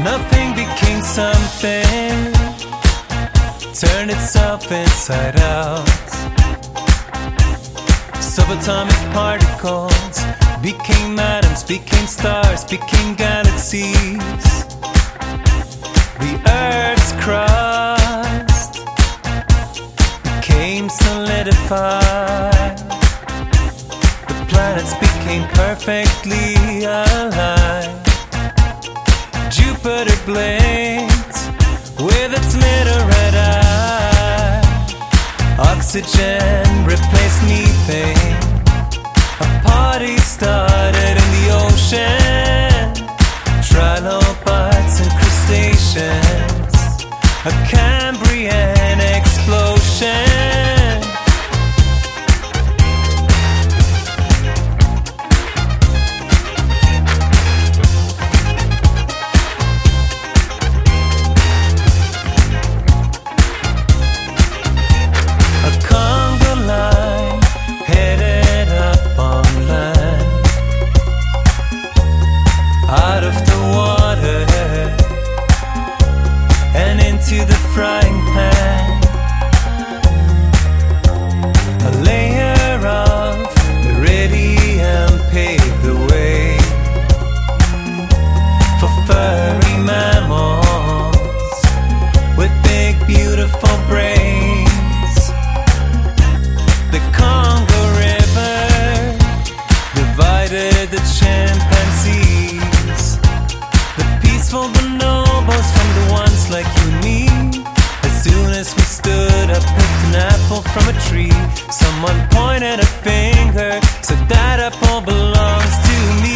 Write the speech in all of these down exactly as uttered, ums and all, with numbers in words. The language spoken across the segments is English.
Nothing became something, turned itself inside out. Subatomic particles became atoms, became stars, became galaxies. The Earth's crust became solidified. The planets became perfectly aligned. Jupiter blinked with its little red eye. Oxygen replaced methane. A party started in the ocean. Trilobites and crustaceans. A Cambrian explosion. To the frying pan, a layer of iridium paved the way for furry mammals with big beautiful brains. The Congo River divided the chimpanzees, the peaceful bonobos from the ones like you and me. As soon as we stood up, picked an apple from a tree. Someone pointed a finger, said that apple belongs to me.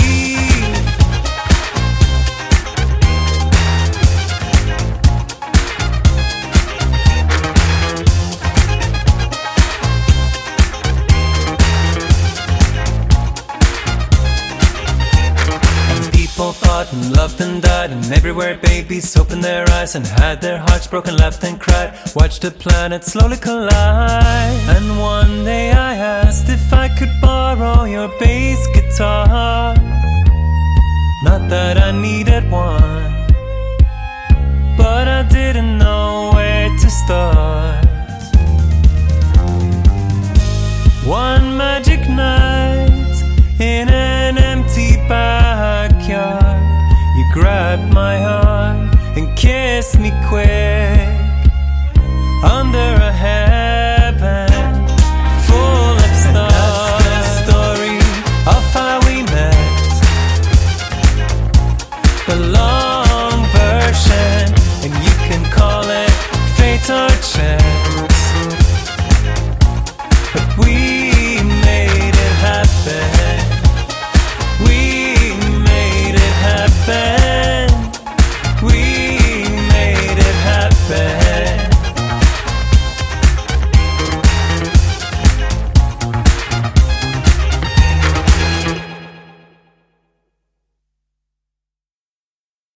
People fought and loved and died, and everywhere babies opened their eyes and had their hearts broken, laughed and cried. Watched the planet slowly collide. And one day I asked if I could borrow your bass guitar. Not that I needed one, but I didn't know where to start. One magic night in an empty backyard, you grabbed my arm and kissed me quick under